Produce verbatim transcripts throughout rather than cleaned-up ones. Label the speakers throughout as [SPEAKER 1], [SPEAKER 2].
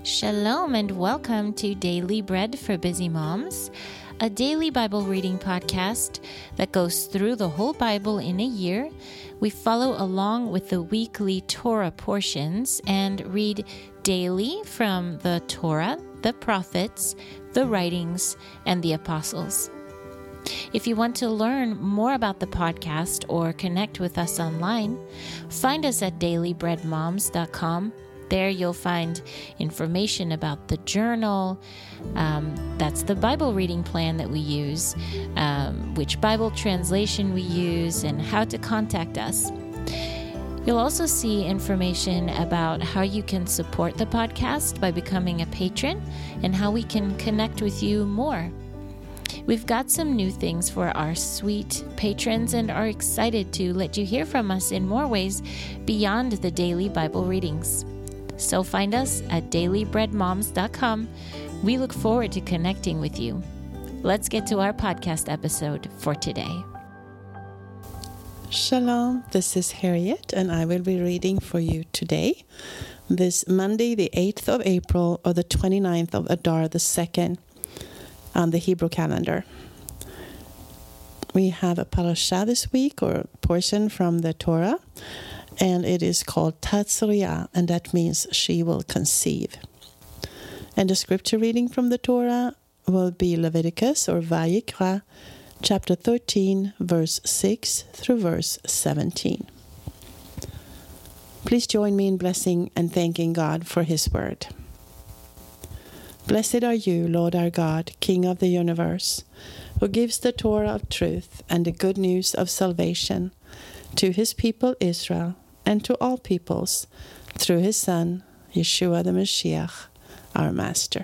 [SPEAKER 1] Shalom and welcome to Daily Bread for Busy Moms, a daily Bible reading podcast that goes through the whole Bible in a year. We follow along with the weekly Torah portions and read daily from the Torah, the prophets, the writings, and the apostles. If you want to learn more about the podcast or connect with us online, find us at daily bread moms dot com. There you'll find information about the journal, um, that's the Bible reading plan that we use, um, which Bible translation we use, and how to contact us. You'll also see information about how you can support the podcast by becoming a patron and how we can connect with you more. We've got some new things for our sweet patrons and are excited to let you hear from us in more ways beyond the daily Bible readings. So find us at daily bread moms dot com. We look forward to connecting with you. Let's get to our podcast episode for today.
[SPEAKER 2] Shalom, this is Harriet, and I will be reading for you today, this Monday, the eighth of April, or the twenty-ninth of Adar, the second, on the Hebrew calendar. We have a parasha this week, or a portion from the Torah, and it is called Tatzriah, and that means she will conceive. And the scripture reading from the Torah will be Leviticus, or Vayikra, chapter thirteen, verse six through verse seventeen. Please join me in blessing and thanking God for His word. Blessed are you, Lord our God, King of the universe, who gives the Torah of truth and the good news of salvation to His people Israel and to all peoples through His Son, Yeshua the Mashiach, our Master.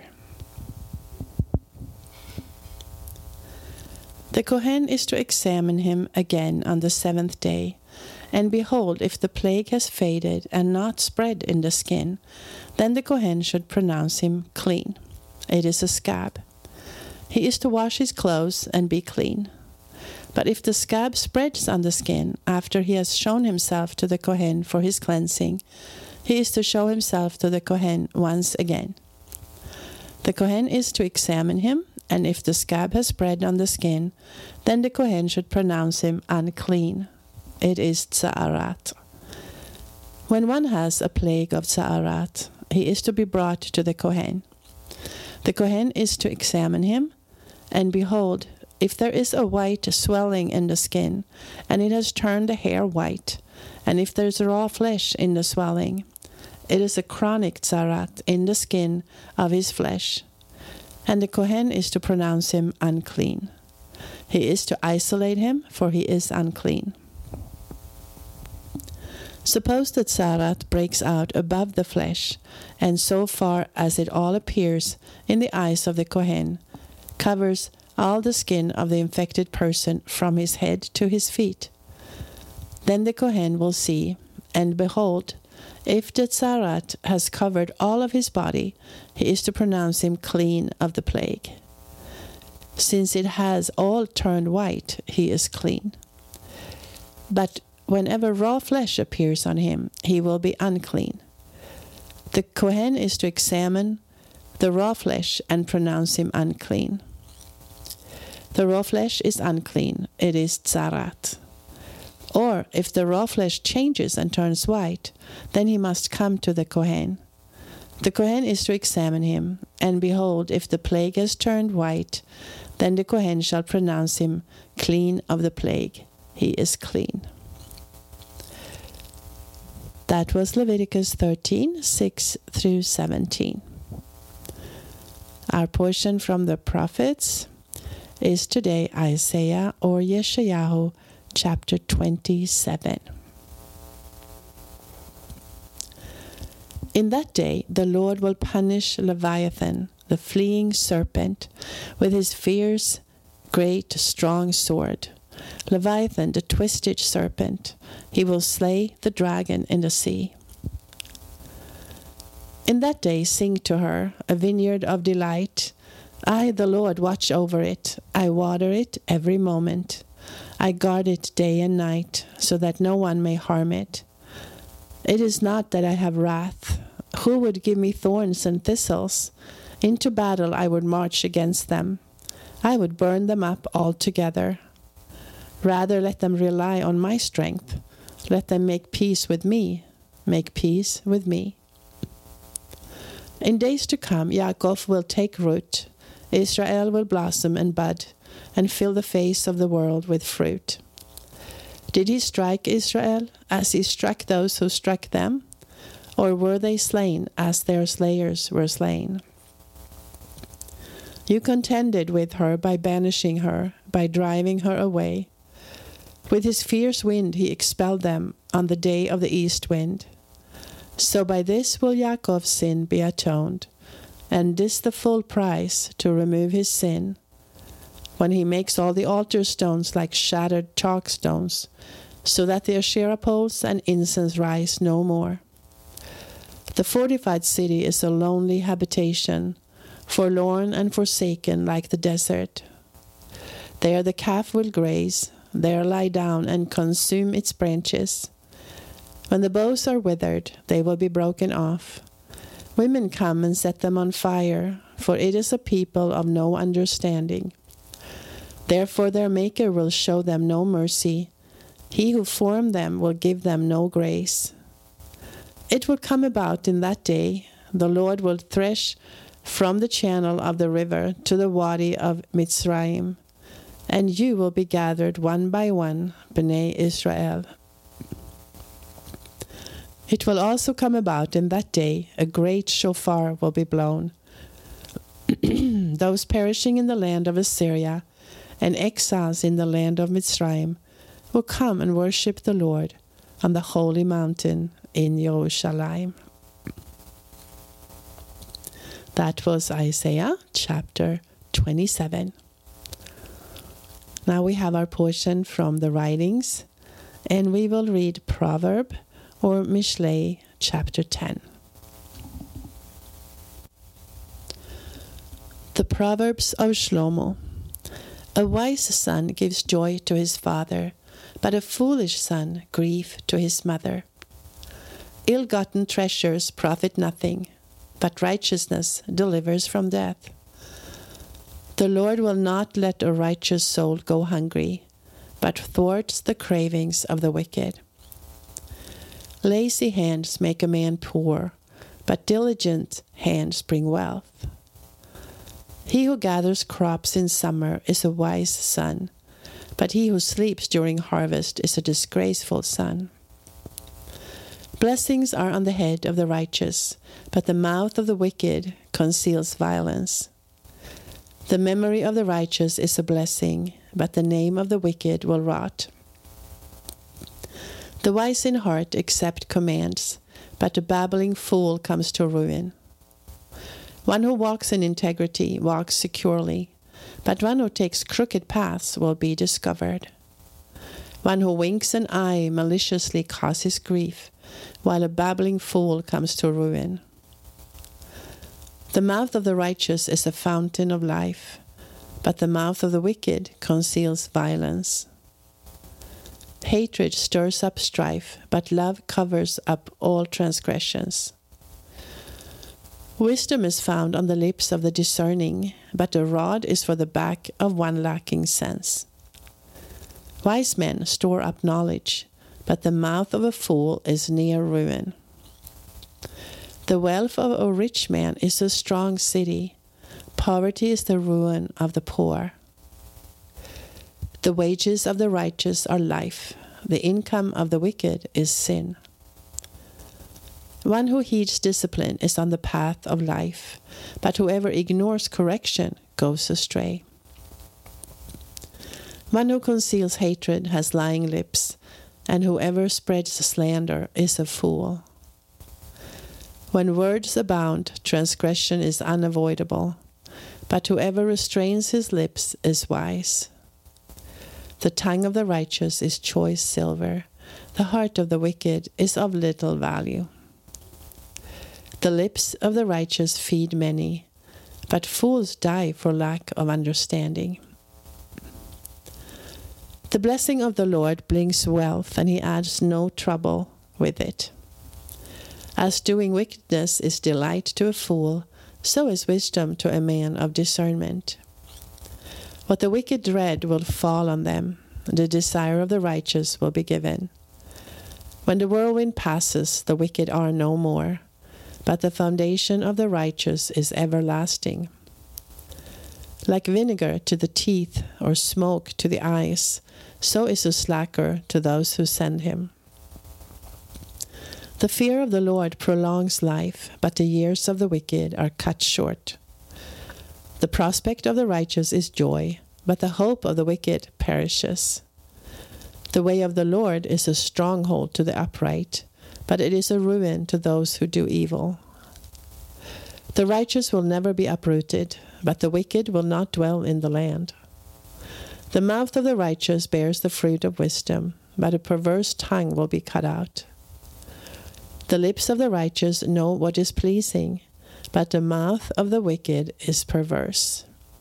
[SPEAKER 2] The Kohen is to examine him again on the seventh day, and behold, if the plague has faded and not spread in the skin, then the Kohen should pronounce him clean. It is a scab. He is to wash his clothes and be clean. But if the scab spreads on the skin after he has shown himself to the Kohen for his cleansing, he is to show himself to the Kohen once again. The Kohen is to examine him, and if the scab has spread on the skin, then the Kohen should pronounce him unclean. It is tza'arat. When one has a plague of tza'arat, he is to be brought to the Kohen. The Kohen is to examine him, and behold, if there is a white swelling in the skin, and it has turned the hair white, and if there is raw flesh in the swelling, it is a chronic tza'arat in the skin of his flesh, and the Kohen is to pronounce him unclean. He is to isolate him, for he is unclean. Suppose the tza'arat breaks out above the flesh, and so far as it all appears in the eyes of the Kohen, covers all the skin of the infected person from his head to his feet. Then the Kohen will see, and behold, if the tza'arat has covered all of his body, he is to pronounce him clean of the plague. Since it has all turned white, he is clean. But whenever raw flesh appears on him, he will be unclean. The Kohen is to examine the raw flesh and pronounce him unclean. The raw flesh is unclean, it is tza'arat. Or if the raw flesh changes and turns white, then he must come to the Kohen. The Kohen is to examine him, and behold, if the plague has turned white, then the Kohen shall pronounce him clean of the plague. He is clean. That was Leviticus thirteen, six through seventeen. Our portion from the prophets is today Isaiah or Yeshayahu, chapter twenty-seven. In that day the Lord will punish Leviathan, the fleeing serpent, with his fierce, great, strong sword. Leviathan, the twisted serpent, he will slay the dragon in the sea. In that day sing to her, a vineyard of delight. I, the Lord, watch over it. I water it every moment. I guard it day and night, so that no one may harm it. It is not that I have wrath, Who would give me thorns and thistles? Into battle I would march against them. I would burn them up altogether. Rather let them rely on my strength. Let them make peace with me. Make peace with me. In days to come, Yaakov will take root. Israel will blossom and bud, and fill the face of the world with fruit. Did he strike Israel as he struck those who struck them? Or were they slain as their slayers were slain? You contended with her by banishing her, by driving her away. With his fierce wind he expelled them on the day of the east wind. So by this will Yaakov's sin be atoned, and this the full price to remove his sin, when he makes all the altar stones like shattered chalk stones, so that the Asherah poles and incense rise no more. The fortified city is a lonely habitation, forlorn and forsaken like the desert. There the calf will graze, there lie down and consume its branches. When the boughs are withered, they will be broken off. Women come and set them on fire, for it is a people of no understanding. Therefore their Maker will show them no mercy. He who formed them will give them no grace. It will come about in that day, the Lord will thresh from the channel of the river to the wadi of Mitzrayim, and you will be gathered one by one, Bnei Israel. It will also come about in that day, a great shofar will be blown. Those perishing in the land of Assyria and exiles in the land of Mitzrayim will come and worship the Lord on the holy mountain in Yerushalayim. That was Isaiah chapter twenty-seven. Now we have our portion from the writings, and we will read Proverb or Mishlei chapter ten. The Proverbs of Shlomo. A wise son gives joy to his father, but a foolish son grief to his mother. Ill-gotten treasures profit nothing, but righteousness delivers from death. The Lord will not let a righteous soul go hungry, but thwarts the cravings of the wicked. Lazy hands make a man poor, but diligent hands bring wealth. He who gathers crops in summer is a wise son, but he who sleeps during harvest is a disgraceful son. Blessings are on the head of the righteous, but the mouth of the wicked conceals violence. The memory of the righteous is a blessing, but the name of the wicked will rot. The wise in heart accept commands, but a babbling fool comes to ruin. One who walks in integrity walks securely, but one who takes crooked paths will be discovered. One who winks an eye maliciously causes grief, while a babbling fool comes to ruin. The mouth of the righteous is a fountain of life, but the mouth of the wicked conceals violence. Hatred stirs up strife, but love covers up all transgressions. Wisdom is found on the lips of the discerning, but a rod is for the back of one lacking sense. Wise men store up knowledge, but the mouth of a fool is near ruin. The wealth of a rich man is a strong city. Poverty is the ruin of the poor. The wages of the righteous are life. The income of the wicked is sin. One who heeds discipline is on the path of life, but whoever ignores correction goes astray. One who conceals hatred has lying lips, and whoever spreads slander is a fool. When words abound, transgression is unavoidable, but whoever restrains his lips is wise. The tongue of the righteous is choice silver, the heart of the wicked is of little value. The lips of the righteous feed many, but fools die for lack of understanding. The blessing of the Lord brings wealth, and he adds no trouble with it. As doing wickedness is delight to a fool, so is wisdom to a man of discernment. What the wicked dread will fall on them, the desire of the righteous will be given. When the whirlwind passes, the wicked are no more, but the foundation of the righteous is everlasting. Like vinegar to the teeth, or smoke to the eyes, so is a slacker to those who send him. The fear of the Lord prolongs life, but the years of the wicked are cut short. The prospect of the righteous is joy, but the hope of the wicked perishes. The way of the Lord is a stronghold to the upright, but it is a ruin to those who do evil. The righteous will never be uprooted, but the wicked will not dwell in the land. The mouth of the righteous bears the fruit of wisdom, but a perverse tongue will be cut out. The lips of the righteous know what is pleasing, but the mouth of the wicked is perverse.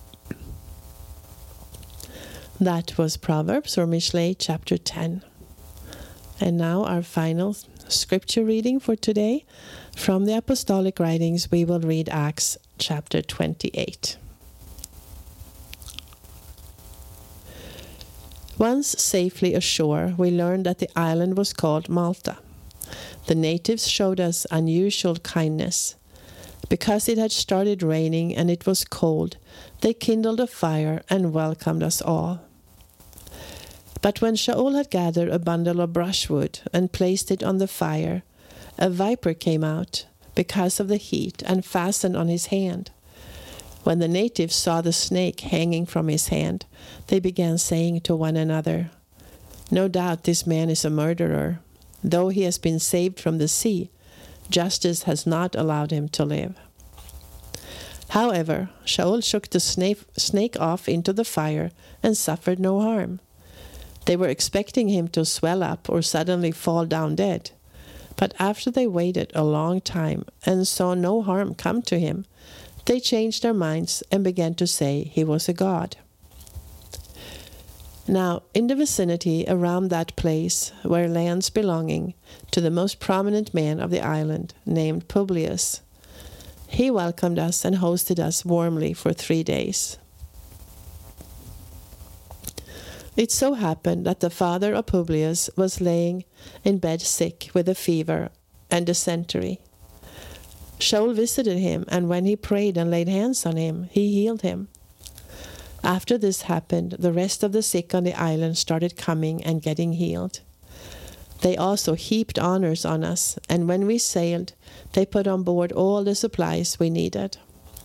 [SPEAKER 2] That was Proverbs or Mishlei chapter ten. And now our final scripture reading for today. From the Apostolic Writings, we will read Acts chapter twenty-eight. Once safely ashore, we learned that the island was called Malta. The natives showed us unusual kindness. Because it had started raining and it was cold, they kindled a fire and welcomed us all. But when Shaul had gathered a bundle of brushwood and placed it on the fire, a viper came out because of the heat and fastened on his hand. When the natives saw the snake hanging from his hand, they began saying to one another, "No doubt this man is a murderer. Though he has been saved from the sea, justice has not allowed him to live." However, Shaul shook the snake, snake off into the fire and suffered no harm. They were expecting him to swell up or suddenly fall down dead. But after they waited a long time and saw no harm come to him, they changed their minds and began to say he was a god. Now, in the vicinity around that place were lands belonging to the most prominent man of the island, named Publius. He welcomed us and hosted us warmly for three days. It so happened that the father of Publius was laying in bed sick with a fever and dysentery. Shaul visited him, and when he prayed and laid hands on him, he healed him. After this happened, the rest of the sick on the island started coming and getting healed. They also heaped honors on us, and when we sailed, they put on board all the supplies we needed.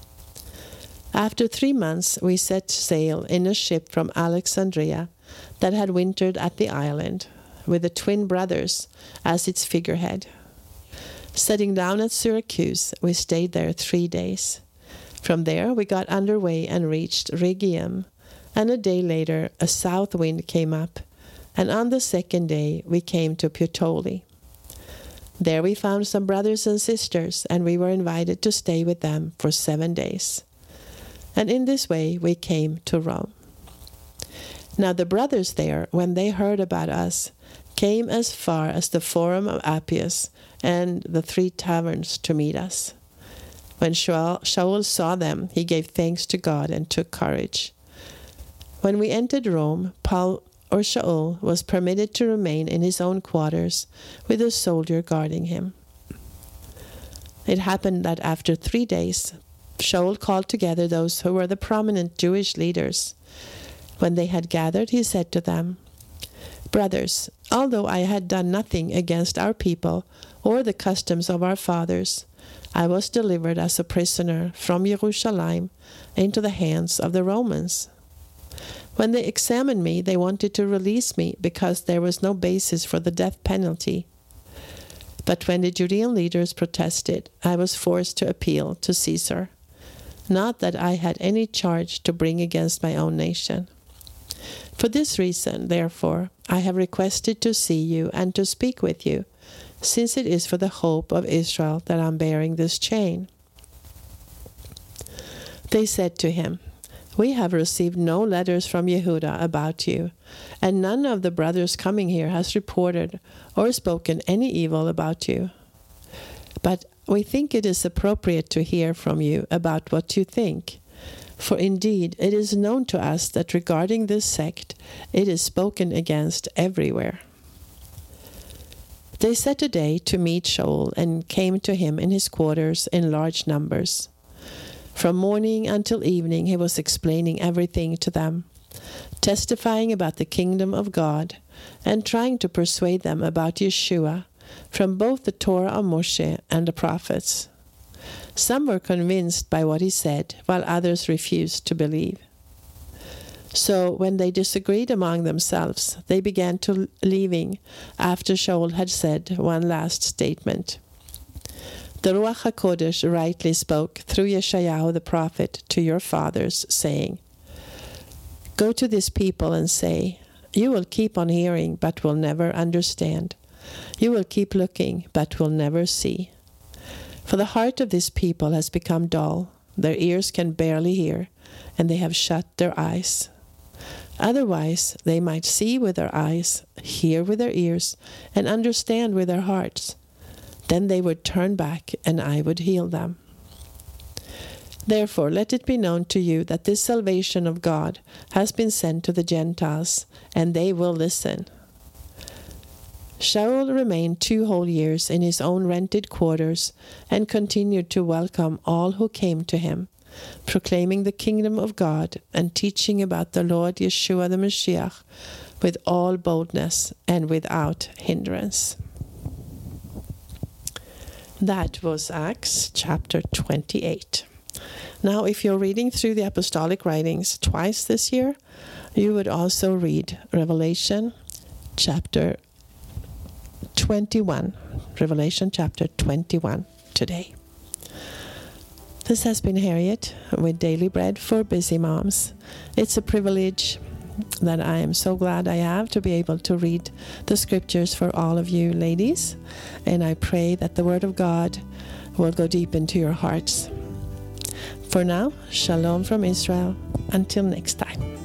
[SPEAKER 2] After three months, we set sail in a ship from Alexandria that had wintered at the island, with the twin brothers as its figurehead. Setting down at Syracuse, we stayed there three days. From there, we got underway and reached Rhegium, and a day later, a south wind came up, and on the second day, we came to Puteoli. There we found some brothers and sisters, and we were invited to stay with them for seven days. And in this way, we came to Rome. Now the brothers there, when they heard about us, came as far as the Forum of Appius and the Three Taverns to meet us. When Shaul, Shaul saw them, he gave thanks to God and took courage. When we entered Rome, Paul or Shaul was permitted to remain in his own quarters with a soldier guarding him. It happened that after three days, Shaul called together those who were the prominent Jewish leaders. When they had gathered, he said to them, "Brothers, although I had done nothing against our people or the customs of our fathers, I was delivered as a prisoner from Jerusalem into the hands of the Romans. When they examined me, they wanted to release me because there was no basis for the death penalty. But when the Judean leaders protested, I was forced to appeal to Caesar. Not that I had any charge to bring against my own nation. For this reason, therefore, I have requested to see you and to speak with you, since it is for the hope of Israel that I am bearing this chain." They said to him, "We have received no letters from Yehuda about you, and none of the brothers coming here has reported or spoken any evil about you. But we think it is appropriate to hear from you about what you think. For indeed, it is known to us that regarding this sect, it is spoken against everywhere. They set a day to meet Shaul and came to him in his quarters in large numbers. From morning until evening he was explaining everything to them, testifying about the kingdom of God, and trying to persuade them about Yeshua from both the Torah of Moshe and the prophets. Some were convinced by what he said, while others refused to believe. So when they disagreed among themselves, they began to leaving after Shaul had said one last statement. The Ruach HaKodesh rightly spoke through Yeshayahu the prophet to your fathers, saying, Go to this people and say, You will keep on hearing, but will never understand. You will keep looking, but will never see. For the heart of this people has become dull, their ears can barely hear, and they have shut their eyes. Otherwise, they might see with their eyes, hear with their ears, and understand with their hearts. Then they would turn back, and I would heal them. Therefore, let it be known to you that this salvation of God has been sent to the Gentiles, and they will listen. Shaul remained two whole years in his own rented quarters and continued to welcome all who came to him, proclaiming the kingdom of God and teaching about the Lord Yeshua the Mashiach with all boldness and without hindrance. That was Acts chapter twenty-eight. Now, if you're reading through the apostolic writings twice this year, you would also read Revelation chapter twenty-one. Revelation chapter twenty-one today. This has been Harriet with Daily Bread for Busy Moms. It's a privilege that I am so glad I have to be able to read the scriptures for all of you ladies. And I pray that the Word of God will go deep into your hearts. For now, Shalom from Israel. Until next time.